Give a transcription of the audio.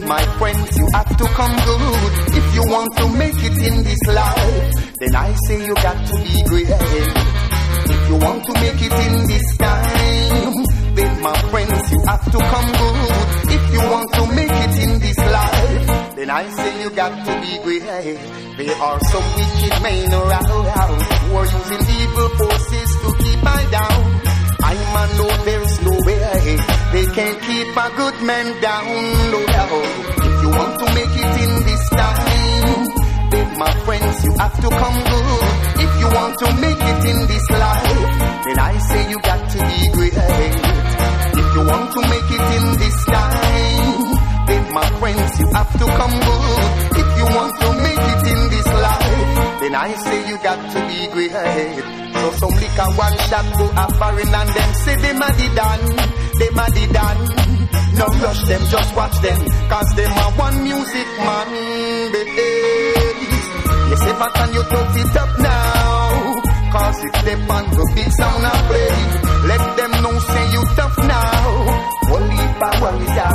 my friends, you have to come good. If you want to make it in this life, then I say you got to be great. If you want to make it in this time, then my friends, you have to come good. If you want to make it in this life, then I say you got to be great. There are some wicked men around who are using evil forces to keep I down. I man know there's no way they can keep a good man down. No, if you want to make it in this time, then my friends, you have to come good. If you want to make it in this life, then I say you got to be great. If you want to make it in this time, then my friends, you have to come good. If you want to make it in this life, then I say you got to be great. So some liquor one shot go a foreign and them say them a the done, them a the done. No rush them, just watch them, cause them a one music man, baby. Yes, if I can you tough it up now, cause if they on the big sound and play, let them know say you tough now. Only power is